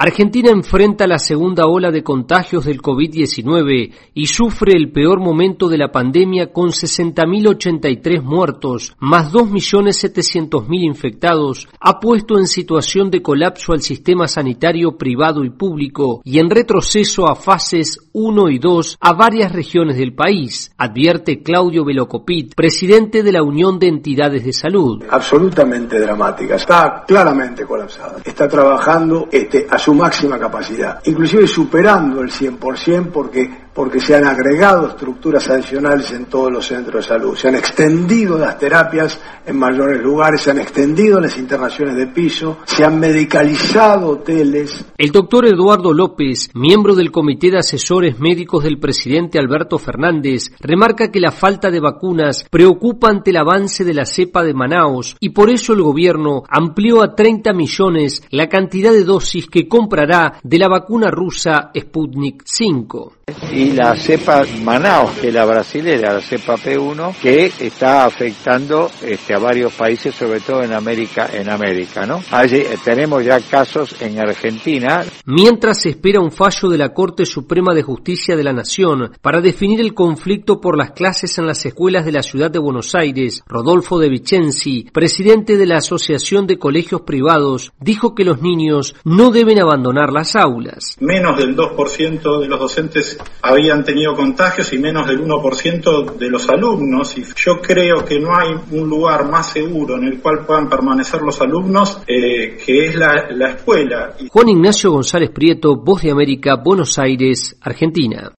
Argentina enfrenta la segunda ola de contagios del COVID-19 y sufre el peor momento de la pandemia con 60.083 muertos, más 2.700.000 infectados, ha puesto en situación de colapso al sistema sanitario privado y público y en retroceso a fases 1 y 2 a varias regiones del país, advierte Claudio Velocopit, presidente de la Unión de Entidades de Salud. Absolutamente dramática, está claramente colapsada, está trabajando a su máxima capacidad, inclusive superando el 100% porque se han agregado estructuras adicionales en todos los centros de salud, se han extendido las terapias en mayores lugares, se han extendido las internaciones de piso, se han medicalizado hoteles. El doctor Eduardo López, miembro del Comité de Asesores Médicos del presidente Alberto Fernández, remarca que la falta de vacunas preocupa ante el avance de la cepa de Manaos y por eso el gobierno amplió a 30 millones la cantidad de dosis que comprará de la vacuna rusa Sputnik V. Y la cepa Manaus, que es la brasilera, la cepa P1, que está afectando a varios países, sobre todo en América, ¿no? Allí tenemos ya casos en Argentina. Mientras se espera un fallo de la Corte Suprema de Justicia de la Nación para definir el conflicto por las clases en las escuelas de la ciudad de Buenos Aires, Rodolfo De Vicenzi, presidente de la Asociación de Colegios Privados, dijo que los niños no deben abandonar las aulas. Menos del 2% de los docentes habían tenido contagios y menos del 1% de los alumnos, y yo creo que no hay un lugar más seguro en el cual puedan permanecer los alumnos que es la escuela. Juan Ignacio González Prieto, Voz de América, Buenos Aires, Argentina.